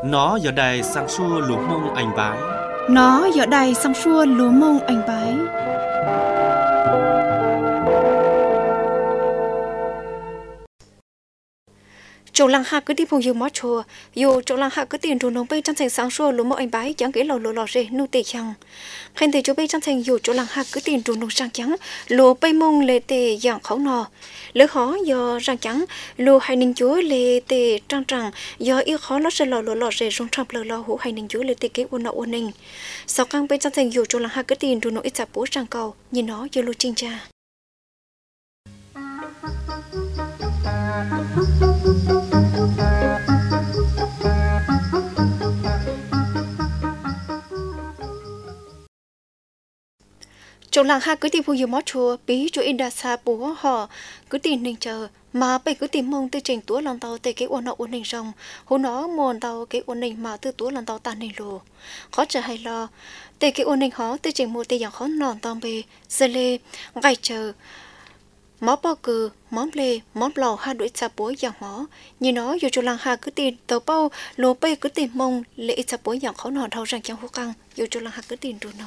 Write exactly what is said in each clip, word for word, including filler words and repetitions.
Nó giờ đài sang xua lúa mông anh bái. Nó giờ đài sang xua lúa mông anh bái. Chỗ lăng hạ cứ đi vùng dương mót chùa, dù chỗ lăng hạ cứ tiền đồ nông bay trong thành sáng xua lúa mông anh bái chẳng kể lò lúa lò rê nô tệ chẳng. Khen thấy chỗ bay trong thành dù chỗ lăng hạ cứ tiền đồ nông sang trắng lúa bay mông lê tề dạng khẩu nò. Lỡ khó do răng trắng lúa hai ninh chúa lê tề trăng trăng do yêu khó lót sẽ lò lúa lò rê rong trầm lờ lò hủ hai ninh chúa lê tề kế uốn nọ uốn ninh. Sau căng bay trong thành dù chỗ lăng hạ cứ tiền đồ nông ít chạp bố sang cầu nhìn nó do lúa chinh cha. Trong làng ha cứ tìm phụ yêu mót chùa bí chỗ in đa xa bố họ cứ tìm ninh chờ mà bây cứ tìm mông từ trình túa lần tàu tới cái uốn nọ uốn ninh rồng hú nó muôn tàu cái uốn ninh mà từ túa lần tàu tàn ninh lù khó chờ hay lo tới cái uốn ninh khó từ trình một tới dạng khó nòn tàu bề giờ lê ngày chờ mó bao cừ móm lê móm lò ha đuổi xa bố dạng mó như nó dù trong làng ha cứ tìm tàu bao lô bây cứ tìm mông lệ xa bố dạng khó nòn thâu rằng chẳng hú căng dù trong làng ha cứ tìm đồ nồng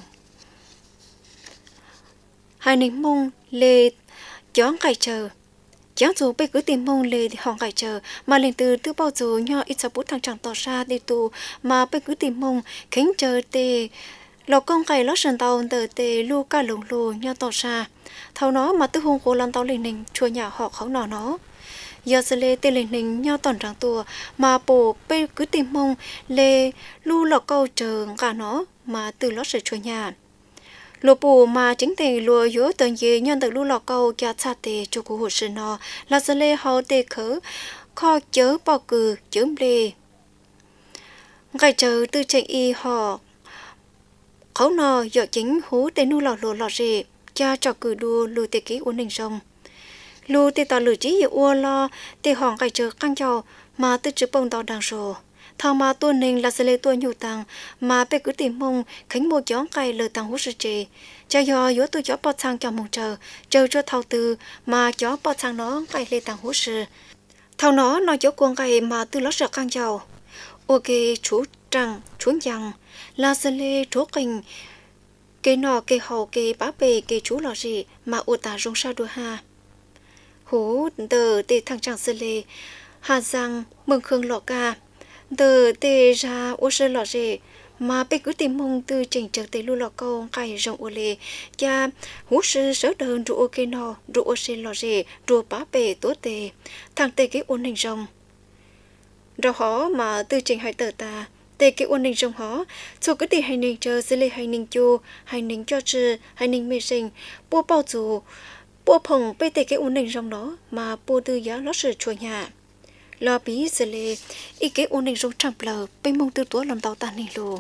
hai ninh mông lê chón cài chờ chón dù bây cứ tìm mông lê thì hòn cài chờ mà liền từ từ bao giờ nho ít sao bút thằng chẳng tỏ ra đi tù mà bây cứ tìm mông kính chờ tê lò con cài lót sườn tàu tờ tê lu ca lồng lù nho tỏ ra thâu nó mà tư hôn cô lần tàu liền ninh chùa nhà họ khẩu nọ nó giờ giờ lê tê liền ninh nho tòn trắng tua mà bồ bây cứ tìm mông lê lu lò câu chờ cả nó mà từ lót sườn chùa nhà lúa bù mà chính thì lúa yếu tận gì nhân từ lúa lò câu cho cha tề cho cụ hồ sư nó là giờ lê họ tề khở kho chớ bao cừ chớm lê ngày chờ từ chạy y họ khẩu nò giờ chính hú tề nu lò lúa lò rề cha cho cừ đua lúa tề ký uốn ninh rồng lúa tề tỏ lửa chỉ uo lo tề hòn ngày chờ căng giàu mà từ chữ bông tỏ đằng rồ thao mà tuôn ninh là sẽ lấy tuôn nhiều tăng mà bé cứ tìm mông khánh mua chó cày lời tăng hút sự trì cho do yếu tôi chó bọt sang cho mông chờ chờ cho thao tư mà chó bọt sang nó cày lên tăng hút sự thao nó nói chó cuồng cày mà từ lót sợ căng giàu ok chú trăng chú nhằng là sẽ lấy chú kình cây nọ cây hậu cây bá bề cây chú lò gì mà u ta rong sa đua ha hú tờ tê thằng chẳng sẽ lấy hà giang mừng khương lọ ca từ tê ra ô sơ lọ rề mà bé cứ tìm mông từ trình trở tới lưu lọ câu cày rộng ô lê cha hú sư sớ đơn rụ ô kê nọ rụ ô sơ lọ rề rụ bá bề tố tê thằng tê cái ôn hình rộng rồi họ mà từ trình hai tờ ta tê cái ôn hình rộng họ số cứ tê hành ninh chờ sẽ lê hành ninh chô hành ninh cho chư hành ninh mê sinh bố bao dù bố phồng bê tê cái ôn hình rộng đó mà bố tư giá lót sự chùa nhà lo bí giờ lê ý kế ôn ninh rong trăm lờ bên mông tư túa làm tàu tàn ninh lù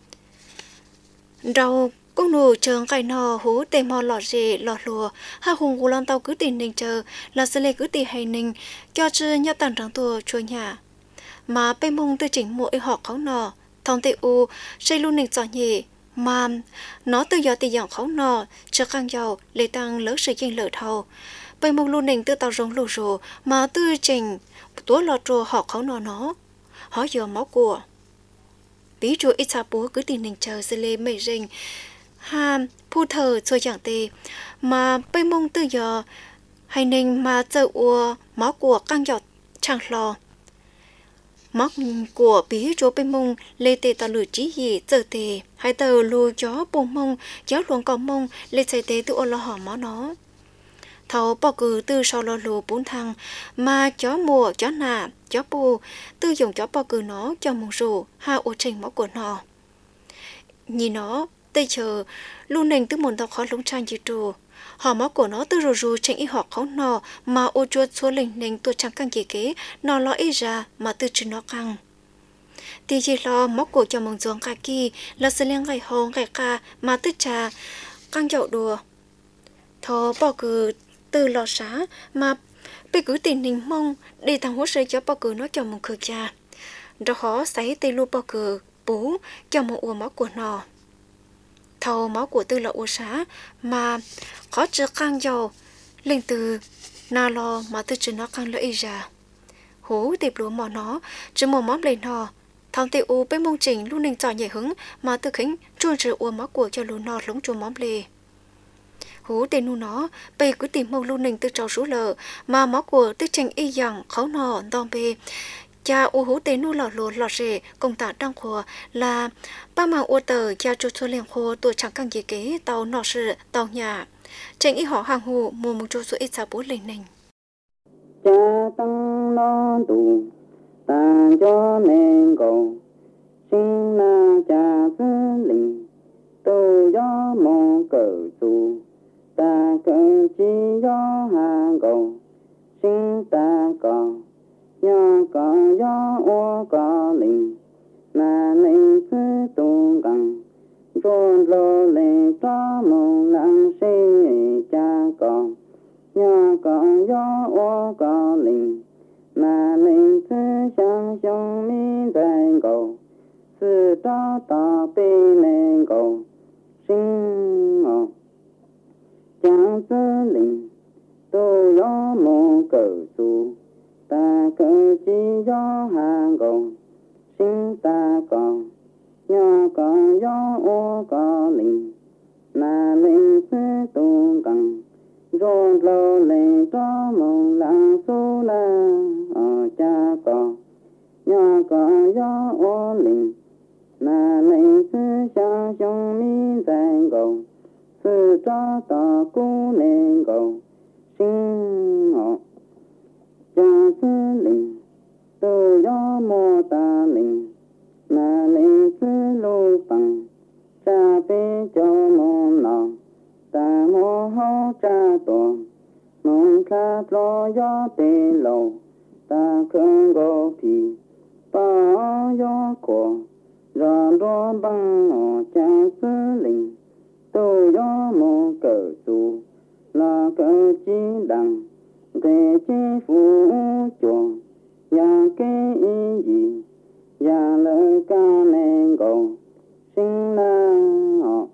rau công nụ trường cày nò hú tê mò lọ rề lọ lùa ha hùng của làm tàu cứ tìm ninh chờ là giờ lê cứ tìm hay ninh cho chư nhát tàn trắng tua chua nhà mà bên mông tư chỉnh mỗi họ khấu nò thòng tê u xây luôn ninh giỏ nhỉ mà nó từ giờ tê dòng khấu nò chờ căng giàu lê tăng lỡ sự dinh lỡ thầu bên mông luôn ninh tư tàu rong lù rồ mà tư chỉnh túa lọt rùa họ khẩu nọ nó họ giờ máu của bí rùa ít xa bố cứ tìm ninh chờ dư lê mây rình ha phu thờ xôi chẳng tê mà bây mông tư giờ hay ninh mà chờ ua máu của căng giọt chẳng lò máu của bí rùa bây mông lê tê tà lửa trí gì chờ tê hay tờ lùi chó bông mông chó luồng cỏ mông lê chạy tê tự ô lo hỏ máu nó thầu bao cử từ sau lo lù bốn thằng mà chó mùa chó nà chó bù tư dùng chó bao cử nó cho mông rù ha ô trình máu của nó nhìn nó tây chờ luôn nền từ một tàu khó lúng trang gì trù họ máu của nó từ rù rù trình ý họ khó nọ mà ô chuột số lình nền tôi chẳng căng gì kế nó lo ý ra mà từ chứ nó căng thì chỉ lo máu của cho mông ruộng cả kỳ là sẽ liên ngày hồ ngày ca mà từ trà căng dậu đùa thầu bao cử từ lò xá mà bé cứ tìm ninh mông để thằng hốt sơi cho bao cử nó cho một khờ cha rồi họ sấy tê lu bao cử bú cho một ua máu của nó thầu máu của tư là ua xá mà khó chưa căng dầu lên từ na lo mà từ chứ nó căng lợi ra hú tiệp lúa mò nó chứ một món lên nó thằng tê u bên mông trình luôn nên trò nhảy hứng mà tự khính trôn trừ ua máu của cho lù nọ lống chùa móm lề hú tên nu nó bây cứ tìm mông luôn nên từ trò rú lờ mà máu của tư tranh y dòng khấu nọ đòn bê cha u hú tên nu lọ lồ lọ rể công tạ đang khổ là ba mà u tờ cha cho cho liền khô tuổi chẳng càng gì kế tàu nọ sự tàu nhà tranh y họ hàng hồ mùa một chỗ số ít sao bố lên nành cha tăng nó đủ ta cho nên cầu sinh na cha sư linh tôi do mong cờ dù ta cờ chi do hàng cầu sinh ta có nhờ có do ô có linh na linh sư tu gần rồi lo lên cho mong năng sinh cha có nhờ có do ô có linh na linh sư chẳng trong mi đại cầu sư ta ta bê nên cầu sinh ngọc chẳng sư linh tôi do mô cờ dù ta cờ chi do hàng cầu sinh ta còn nhờ có do ô có linh na linh sư tu cần rồi lo lên cho mong lặng su la ở cha con nhờ có do ô linh na linh sư cha trong mi đại cầu sư cha ta cú nên cầu sinh ngọc cha sư linh tôi do mô ta linh na linh sư lưu bằng cha bê cho mô nọ ta mô hô cha tổ mong khát lo do tê lầu ta khương gô phì ba do cổ ra đo băng ngọ cha sư linh tôi do mô cờ dù là cờ chi đằng về chi phụ chùa ya kê y gì ya lời ca nên cầu sinh na họ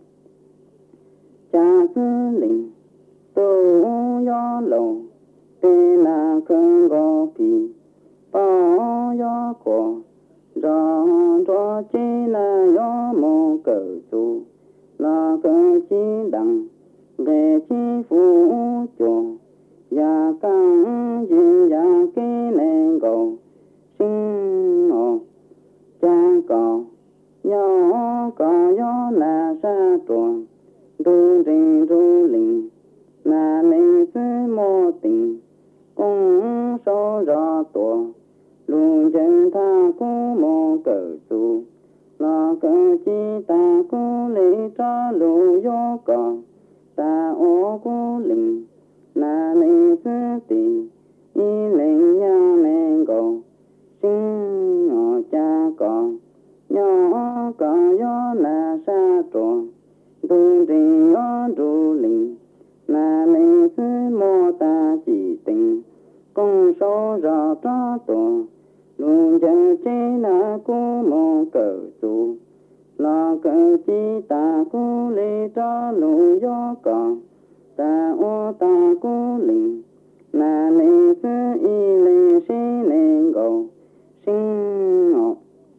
cha sư linh tôi do lầu tê na khương gô phì ba do cổ ra đo chi na do mô cờ dù là cờ chi đằng về chi phụ chùa ya căng gì ya kê nên cầu sinh ngọc cha cầu nhỏ có gió là sa tuồng đu rình đu linh là linh sư mô tình cũng số rõ tuồng luôn chân tha cú mô cờ dù là cờ chi ta cú lý cho lũ gió cò ta ô cú linh là linh sư tình y linh nha nên cầu sinh ngọ cha con nhỏ có gió là sa tròn tu trì gió trụ linh là linh sư mô ta chỉ tình công số rõ cho tổ luôn chân chế là cú mô cờ dù là cờ chi ta cú lê cho lũ gió còn ta ô ta cú linh là linh sư y lê sĩ nên cầu sinh ngọc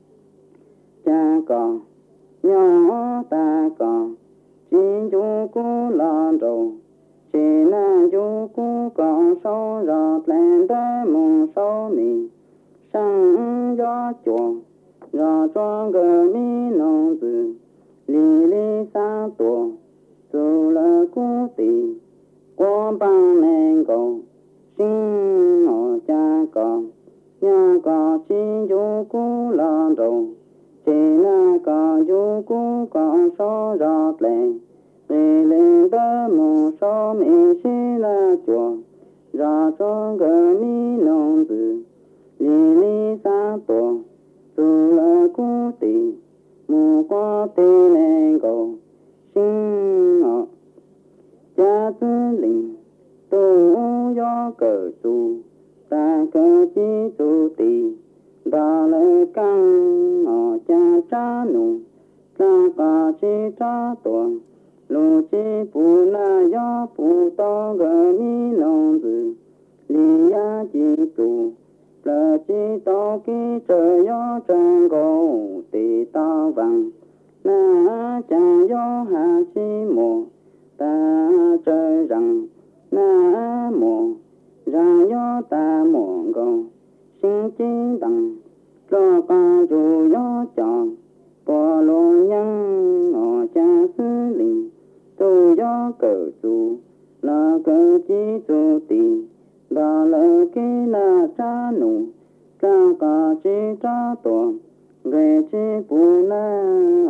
cha con nhỏ ta con chỉ chú cú lo rồi chỉ là chú cú con sâu giọt lên tới mùng sâu mì sang gió chuồng gió cho gờ mi nông tử lì lì sa tổ dù là cú tì qua bằng nên cầu sinh ngọ cha con nhà có chi chú cú lo rồi chỉ là có chú cú con số giọt lên về lên tới mù số mi xí là chùa ra cho gờ mi nông tử lì lì sa tổ dù là cú tì mù qua tì nên cầu sinh ngọ cha sư linh tu do cờ dù ta cờ chi tu tì đà lệ căng ngọ cha cha nụ ta ca chi cha tuồng lù chi pu na do pu to gờ mi nông tử lì ya chi tu là chỉ tao kí trời gió trăng gò tì tao vàng na chẳng gió hạ chi mùa ta trời rằng na mùa rằng gió ta mùa gò sinh chi đằng cho ca dù gió chọn bỏ lô nhân ở cha sư linh tôi gió cờ dù là cờ chi dù tì đó là cái là cha nụ ca ca chi cha tổ về chi bù na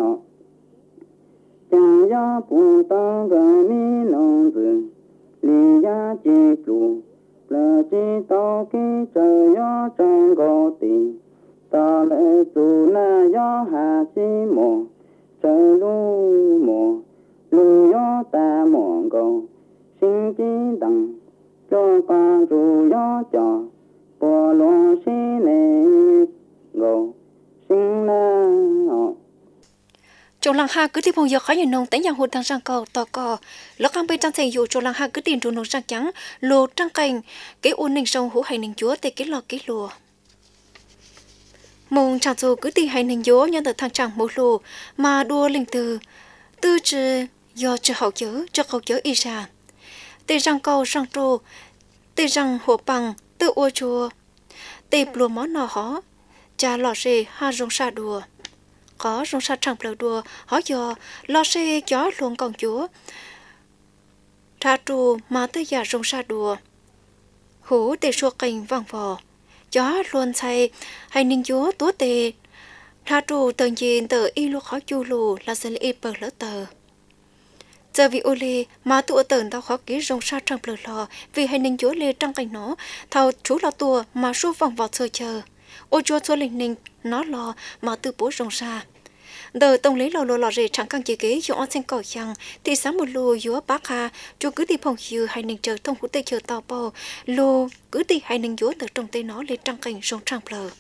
chẳng ya bù ta gà mi nông dự li ya chi lù là chi tao cái trời gió trăng gò tì ta lệ dù na gió hạ chi mồ trời lu mồ lu gió ta mồ gò sinh chi đằng cho ca dù gió cho bỏ lo xí nè gò sinh na họ trong làng hà cứ tiếp phong giờ khó nhìn nông tánh nhà hụt thằng sang cầu tò cò lỡ cam bên trong thành dù trong làng hà cứ tiền trù nông sang trắng lô trăng cành cái ôn ninh sông hú hành ninh chúa tê cái lò cái lùa mông chẳng dù cứ tìm hành ninh chúa nhân từ thằng chẳng một lùa mà đua linh từ tư trừ do trừ hậu chớ cho hậu chớ y ra tê răng cầu răng trù tê răng hồ bằng tự ô chùa tê lùa món nọ hó cha lò xê ha rong sa đùa có rong sa chẳng lờ đùa hó giờ lò xê chó luôn còn chúa tra trù mà tới giờ rong sa đùa hú tê xua cành vàng vò chó luôn say hay ninh chúa túa tê tra trù tờ nhìn tờ y lu khó chu lù là sẽ y bờ lỡ tờ giờ vì ô lê mà tụi tờn tao khó ký rong sa trong lờ lò vì hay ninh chúa lê trăng cành nó thầu chú là tua mà số vòng vào sơ chờ ô chúa chúa linh ninh nó lò mà từ bố rong sa đời tông lấy lò lò lò rể chẳng càng chỉ kế dùng on sen cỏ chăng thì sáng một lô dúa bác hà chú cứ đi phòng chiều hay ninh chờ thông hú tây chờ tàu bò lô cứ đi hay ninh dúa từ trong tây nó lê trăng cành rong trăng lờ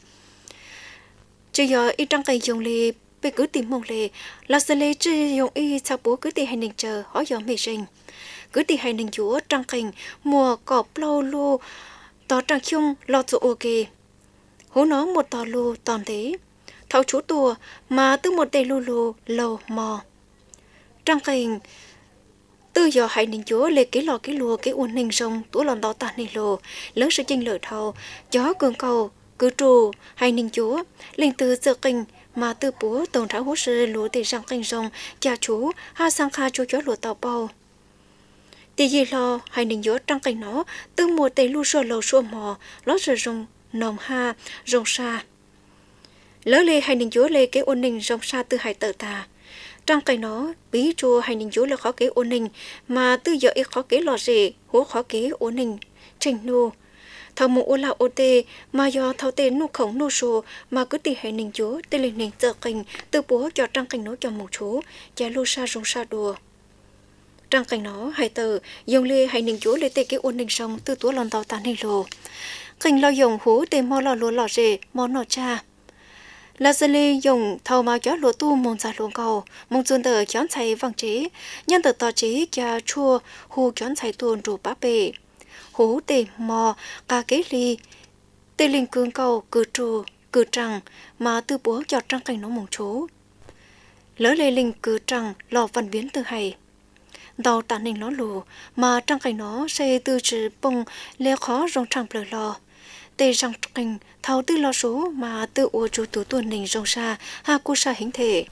chứ giờ y trăng cành dùng lê bị cứ tìm mong lê là sẽ lê chứ dùng y sao bố cứ đi hay ninh chờ hỏi giờ mê sinh cứ đi hay ninh dúa trăng cành mùa cọp lâu lô tỏ trăng chung lo chỗ ok hú nó một tò lô toàn thế thấu chú tùa mà từ một đầy lù lù lầu mò trăng cành từ giờ hãy ninh chúa lê cái lò cái lùa cái uốn ninh sông túa lòn đó tàn nì lồ lớn sự chênh lợi thầu gió cường cầu cứ trù hãy ninh chúa linh từ giờ cành mà từ búa tổng tháo hú sư lúa để răng cành sông cha chú ha sang kha chú chó lúa tàu bao tí gì lo hãy ninh chúa trăng cành nó từ một đầy lù xua lầu xua mò lót rồi rong nồng ha rong sa lỡ lê hay ninh chúa lê cái ôn ninh rong sa từ hải tờ ta trong cái nó bí chùa hay ninh chúa là khó kế ôn ninh mà từ giờ ít khó kế lò rể hố khó kế ôn ninh trình nô thầu mụ ô la ô tê mà do thầu tê nô khổng nô sô mà cứ tì hay ninh chúa tê lên ninh tờ cành từ bố cho trong cành nó cho một chú cha lô sa rong sa đùa trong cành nó hải tờ dùng lê hay ninh chúa lê tê cái ôn ninh sông từ túa lòn tàu tàn hình lồ cành lo dùng hú tê mò lò lúa lò rể mò nọ cha là dân lê dùng thầu mà chó lúa tu môn ra luồng cầu mong xuân tờ chón chạy vàng chế nhân tờ tỏ chế cha chua hù chón chạy tuôn rủ bá bể hú tê mò ca kế ly tê linh cương cầu cử trù cử trăng mà từ bố cho trăng cành nó mong chú lỡ lê linh cử trăng lò văn biến từ hay đầu tàn hình nó lù mà trăng cành nó xây từ trừ bông lê khó rong trăng bờ lò tê răng cành thầu tư lo số mà tự ua chú tú tuần nình rong sa ha cu sa hình thể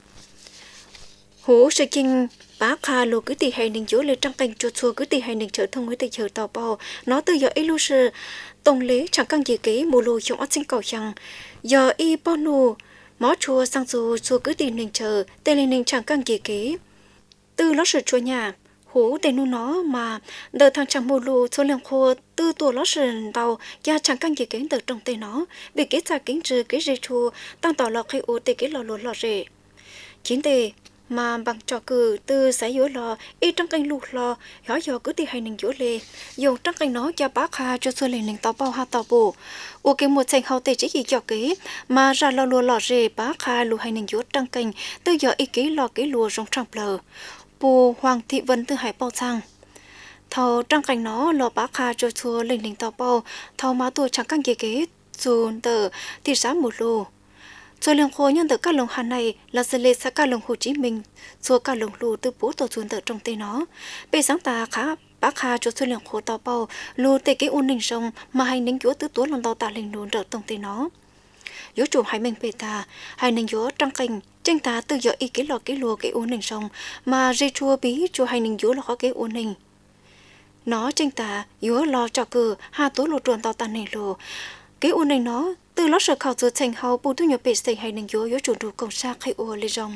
hú sự kinh bá kha lô cứ tì hay nình chúa lê trăng cành chuột xua cứ tì hay nình trở thông với tì chờ tàu bao nó từ giờ ít lu sư tông lế chẳng căng gì kế mù lù trong ớt sinh cầu chẳng giờ y bao nù mó chua sang dù xua cứ tì nình chờ tê lên nình chẳng căng gì kế từ ló sự chua nhà hú tên nu nó mà đợi thằng chẳng mù lù số lượng khô từ tuổi ló sườn tàu gia chẳng căng gì kiến từ trong tên nó bị kết ra kiến trừ cái dây chua tăng tỏ lọ khi u tê cái lò lúa lò rể chín tê mà bằng trò cử từ sải dối lò y trăng canh lù lò nhỏ giờ cứ tì hay nình dối lê dùng trăng canh nó cho bác hà cho xuôi lên nình tàu bao ha tàu bù u cái một thành hậu tê chỉ gì cho kế mà ra lò lúa lò rể bác hà lù hay nình dối trăng canh từ giờ y ký lò cái lùa rong trăng lờ bù Hoàng Thị Vân từ hải bao sang thầu trăng cành nó lò bá kha cho chua linh linh tàu bao thầu má tuổi chẳng căng gì kế chôn tờ thì sáng một lô cho lượng khô nhân từ các lồng hà này là sẽ lên sang các lồng Hồ Chí Minh cho các lồng lù từ bố tổ chôn tờ trong tay nó bị sáng ta khá bác hà cho số lượng khô tàu bao lù tê cái ôn ninh sông mà hành ninh chúa tứ túa lòng tàu tạ linh nôn trở trong tay nó yếu chủ hai mình bê ta hai ninh chúa trăng cành tranh ta tự do ý kiến lò cái lùa cái ôn ninh sông mà dây chua bí cho hai ninh chúa là khó cái ôn ninh nó tranh ta yếu lo cho cử hà tố lô truồn tàu tạ này lù cái ôn ninh nó từ lót sợ khảo giờ thành hậu bù thu nhập bể xây hai ninh chúa yếu chủ đủ công sa khai ô lê rong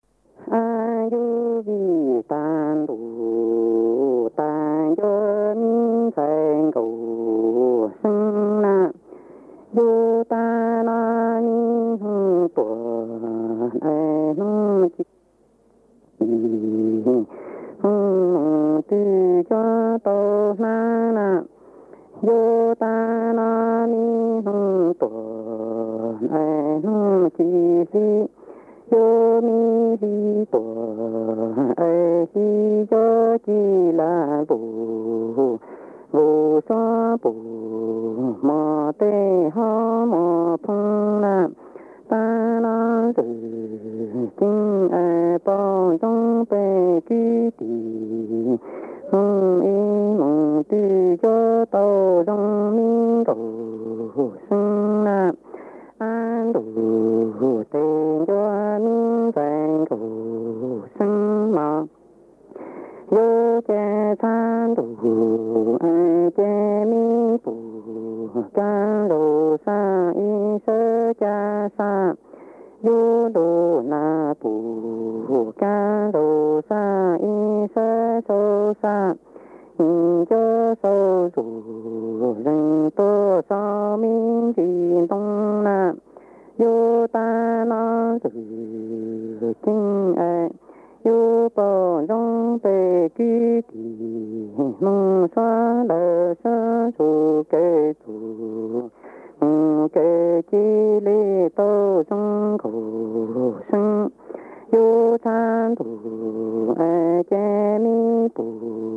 yu vi tan du tan yo min san cầu sinh na yu ta na ni hu po ai nu chi hu tu cho to na na yu ta na ni hu po ai nu chi si yo mi hi po ai hi cho chi la bu vô sa bu ma te ha ma phong na ta na từ kinh ai bao trong pe ki ti hong y mong tu cho tao trong mi cầu sinh na an đủ tên cho min vàng cầu sinh mà yo che san đủ ai che mi phụ ca đồ sa y sơ cha sa yo đồ na phụ ca đồ sa y sơ sô sa cho sâu đủ rừng tô so min chỉ đông na yo ta na từ kinh ai yo bỏ trong bề ký thì mong xóa lỡ sơ su kê tu kê chi lê tô trong khổ sinh yo san tu ai che mi tu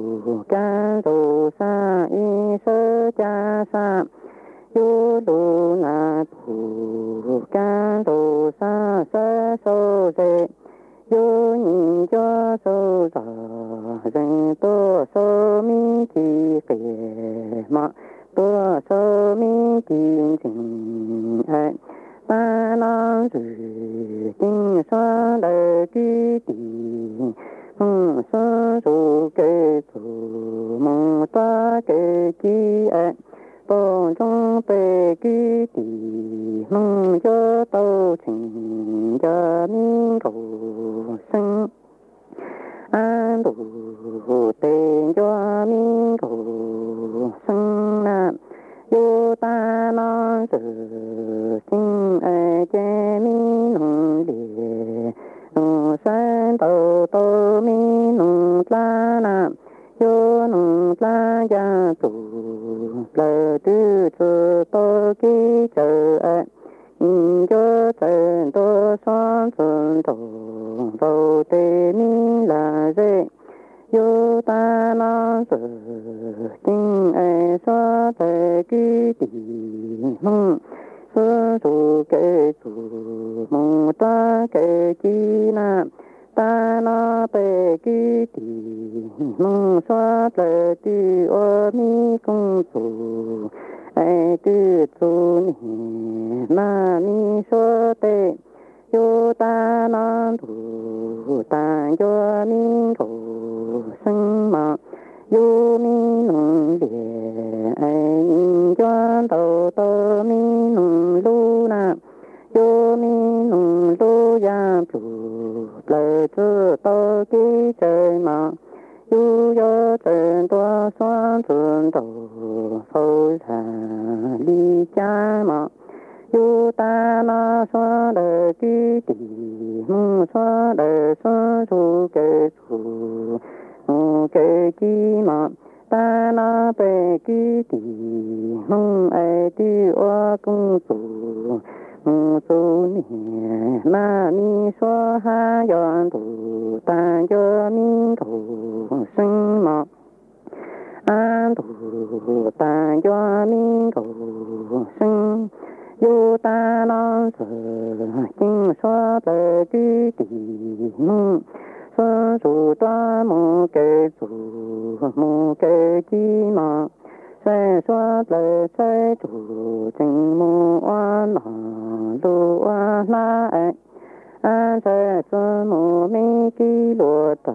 ca tu sa y sơ cha sa yo tu na tu ca tu sa sơ sô se yo ni cho sô sa rèn tô sô mi chi kề ma tô sô mi chi tình ai ta na rù kinh xoa đời ký tì hong xoa rù kê tu mong ta kê ký ai bỏ trong bề ký tì mong cho tao trình cho min cầu sinh an đủ tên cho min cầu sinh na yo ta na từ sinh ai che mi nong địa nong san tao tao mi nong la na yo nong la ya tu la tu cho to ki chờ ai cho chân to san chân to tao te mi la dê yo ta na từ kinh ai xóa te ký tì hong sơ tu kê tu mong ta kê chi na ta na pe ký tì mong xóa te tu o mi công tu ai tu tu ni na mi xóa te yo ta na tu ta yo mi cầu sinh mà yo mi nong địa ai cho tao tao mi nong lu na yo mi nong lu ya tu lời chư tao ký trời mà yo yo chân toa xoan chân tao sâu thà đi cha mà yo ta na xoa đời ký tì mong xoa đời xoa su kê tu kê chi mà ta na pe ký tì mong ai ti oa công tu tu ni na mi xoa ha yon tu ta yo mi cầu sinh mà an tu ta yo mi cầu sinh ta lo sự kinh xóa tới cứ tỷ sơ chủ toa mô kê chủ mô kê chi mà sẽ xóa tới sẽ chủ chính mô oa nọ đu oa na ệ an sẽ sơ mô mi ki lùa ta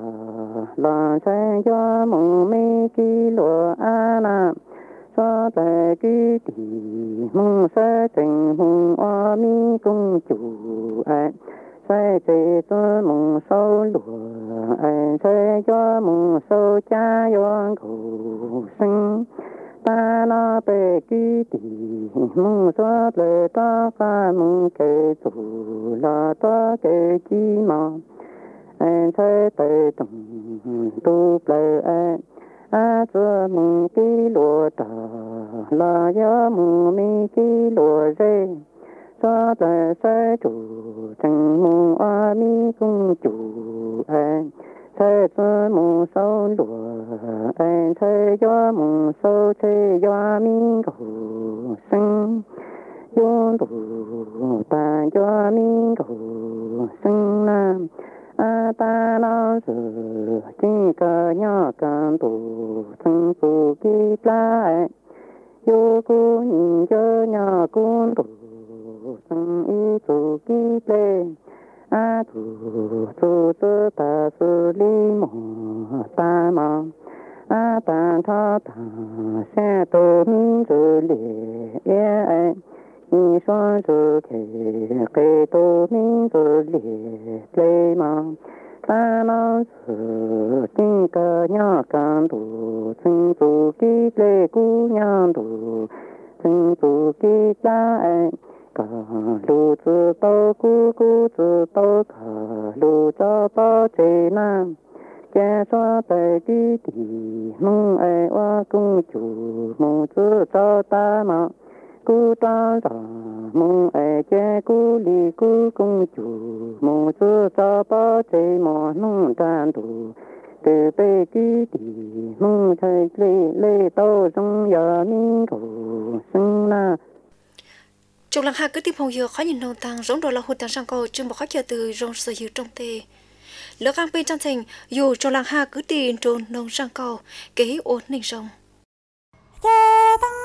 la sẽ cho mô mi ki lùa a na xóa tới cứ tỷ mô sẽ chính mô oa mi cung chủ ệ sẽ chế cho mong sâu lúa anh sẽ cho mong sâu cha yon khổ sinh ta nó bê ký tì mong xóa lệ ta pha mong kê chủ là ta kê chi mà anh sẽ tê tổng tu lệ anh a cho mong ký lúa ta là nhớ mong mi ký lúa rê cho tới sẽ chủ chẳng mong oa mi cung chủ anh sẽ cho mong sâu lúa anh sẽ cho mong sâu sẽ cho mi cầu sinh yon đủ ta cho mi cầu sinh nam a ta lo sự chỉ có nhỏ can tụ thân phụ kỹ lại yo cô nhìn cho nhỏ con tụ sang y tu ki ple a tu tu tu ta su li mo ta ma a ta tha ta se tu min tu le ye ai ni shuan tu ke ke tu min tu le ple ma ta ma su tin ka nya kan tu tin tu ki ple ku nya tu tin tu ki ta ai cả lũ tự tao cú cú tự tao cả lũ cho bao chế nam kẻ xóa tay đi đi mong ai qua cung chủ mong tự cho ta mà cú ta ra mong ai kẻ cú li cú cung chủ mong tự cho bao chế mà nông đàn đủ từ bê đi đi mong thấy lê lê tao trong nhà mình cầu sinh na trong làng hạ cứ tìm hồng dừa khó nhìn nông tăng giống đồ là hụt tăng sang cầu chưa một khó chờ từ rong sở hữu trong tề lỡ gang bên trong thành dù trong làng hạ cứ tìm trồn nông sang cầu kế ổn định rong tăng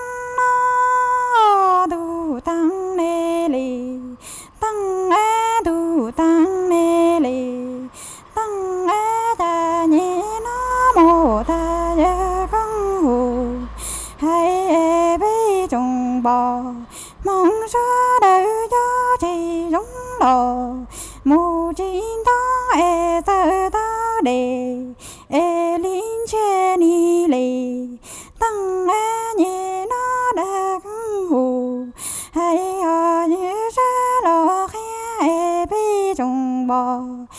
nó đủ tăng nê lì tăng á đủ tăng nê lì tăng á ta nhẹ nó mồ ta nhớ con hù hay e bê trồng bò mong cho đời cho chị giống lò mù chín đó e tơ ta đề e linh che ni lì tăng e nhẹ nó đặc hù hay ở như ra lò khe e bê trồng bò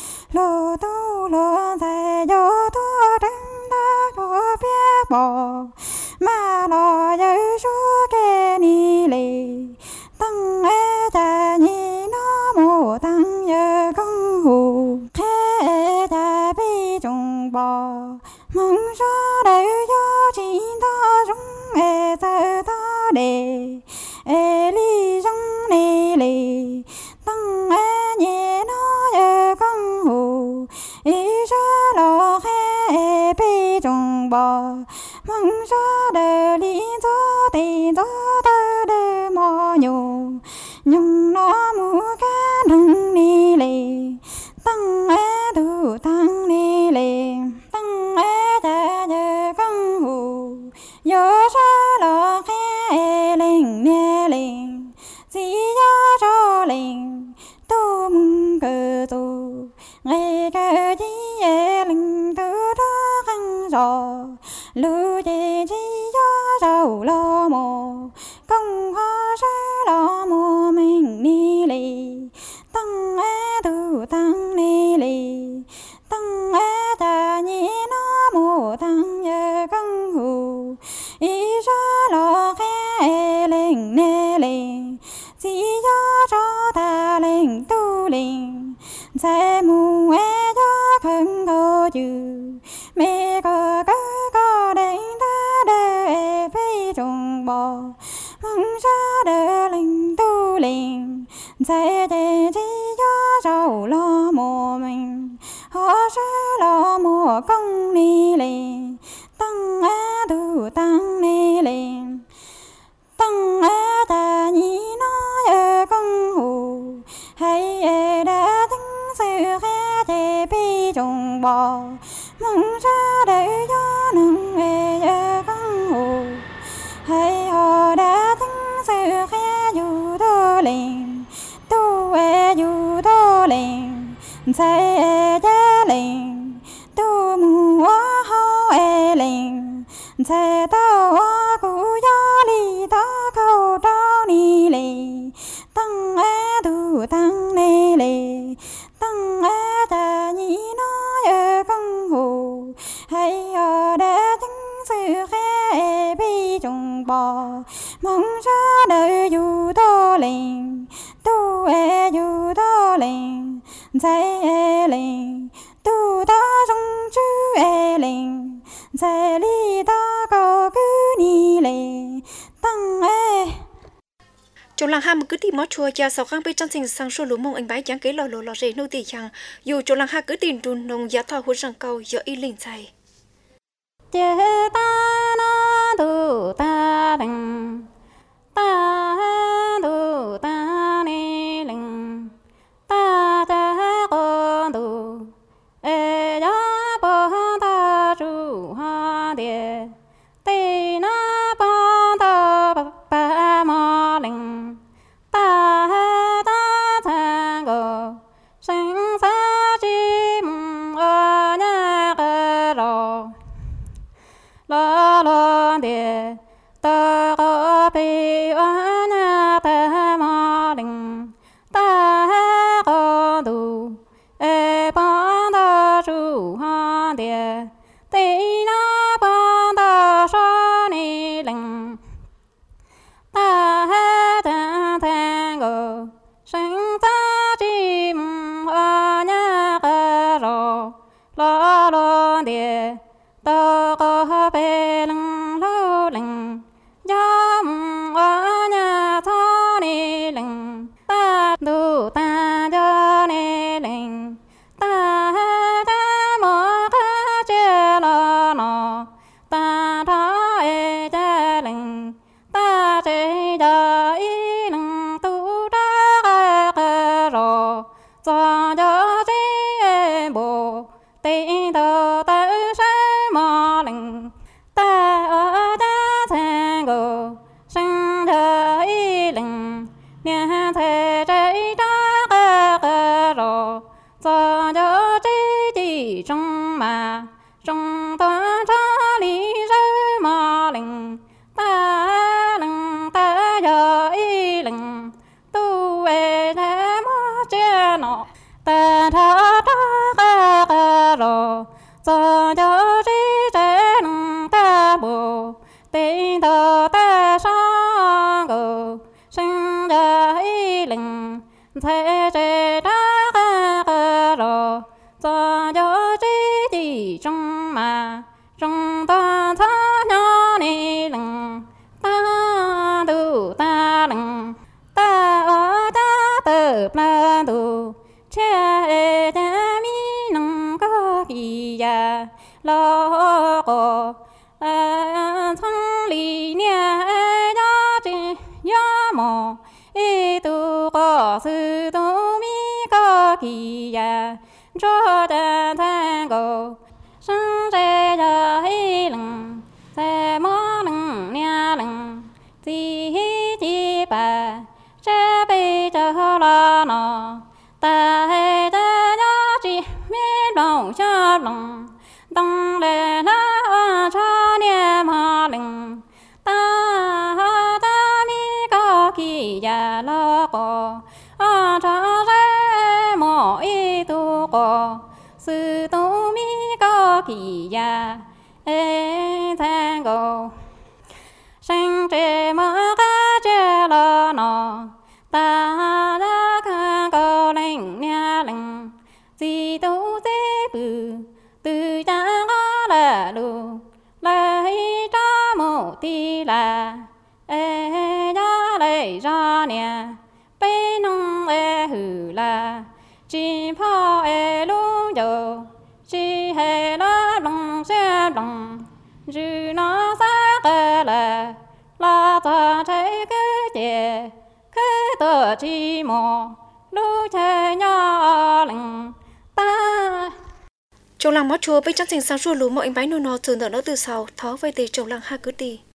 lò tu lò thầy cho tu trắng ta có biết bò mà lò giữ số kê ni lì tăng e ta nhị nó mù tăng nhớ công hù khe e ta bi trùng bò mong cho đời cho chỉ ta giống e ta ta đề e li giống ni lì tăng e nhẹ nó nhớ công hù ý cho lò khe e bi trùng bò mong cho đời lý cho tiền cho ta đời mò nhù nhung nó mua cá nâng ni lì tăng é đủ tăng ni lì tăng é ta nhớ công hù nhớ ra lò khe linh nè linh chỉ nhớ cho linh tu mừng cờ tu ngày cờ chỉ e linh tu đó khăn giò lưu chỉ chỉ cho giàu lo mồ công hoa sẽ lo mồ mình ni lì tăng é tu tăng ni lì tăng é ta nhị nó mồ tăng nhớ công hù ý ra lo khe linh nè linh chỉ cho cho ta linh tu linh sẽ mù e cho khẩn cô chữ mẹ có có có đánh ta đợi phê trùng bò mong ra đợi linh tu linh 在这这呀绕了我们，好是了我公里嘞，当啊都当嘞嘞，当啊的你那也公户，还也的听说还得被中包，梦着的呀能也也公户，还有的听说还有的嘞。tu e yu do ling zai e de ling tu mu wa ho e ling zai da wa gu ya li da ko da ni le tang e du tang ne le tang e da ni na e kong hu hai yo de ting sự khe bi chung bò mong ra đời yu do ling tu e yu do ling zai e ling tu da rong chu e ling zai li da ko ku ni le tăng e Trong làng ham cứ tìm mót chùa cha sau khang bên trong thành sang số lúa mông anh bái chẳng kế lò lò lò rề nô tỳ chẳng dù trong làng ha cứ tìm đun nông giá thọ hút răng cầu giờ y linh chạy chê ta na tu ta đừng ta tu ta ni lừng ta chê con tu e ya bo ta chu ha địa tê na bo ta ba ba ma lừng ta ta thang go sinh sa chim ở nhà cái lò la la de ta có bị ở nhà ta mà đình ta có đủ e ban ta chu ha de tê na ban ta sa ni lừng ta ta thang go sinh ta chim ở nhà cái lò la la de ta có bê lưng lô lưng giam ở nhà thọ nê lưng ta đủ ta cho nê lưng ta ta mò ta chê lo nọ ta thọ ê chê lưng ta chê cho ý lưng tu ta ca ca rò cho cho chê bồ tê tờ ta mà lệnh ta ở ta thang go sinh trời lệnh nhà thề trái ta ca ca rò cho cho chỉ chỉ trong mà trong ta ta lý rơi mà lệnh ta lệnh ta giờ y lệnh tu về thế mà che nọ ta tha ta ca ca rò cho cho chỉ trẻ nông ta bồ tên thờ ta sang go sinh ra ý lệnh thế trẻ ta ca ca rò cho cho chỉ chỉ trong mà trong ta tha nhỏ ni lệnh ta tu ta lệnh ta ở ta tự la tu che cha mi nông có kỳ ya lo có thăng lý nia ya chi ya mò y tu có sư tu mi có kỳ ya cho ta thang go sang tre ya hi lăng se mò lăng nia lăng chi chi ba che bi cho la nọ ta hay ta nhớ chỉ biết lòng cho lòng tăng lệ na cho niệm hà lừng ta ta mi có kỳ già lo có à cho ra mọi tu có sư tu mi có kỳ già ê thang go sinh trẻ mơ cá trẻ lo nọ ta đã khang có lệnh nha lệnh gì tu tế bự từ cha có là đủ lấy cho một tí là ê ra lấy ra nè bên nông ê là chỉ phao e lu dầu chỉ hệ lá bằng xe bằng dù nó xa cái là là ta thấy cái chè cái tờ chỉ mò lu chơi nhỏ lằng ta Trong làng mót chùa bên trong trình sang chùa lúa mọi anh bái nô nó thường đỡ nó từ sau thó về từ trong làng ha cứ đi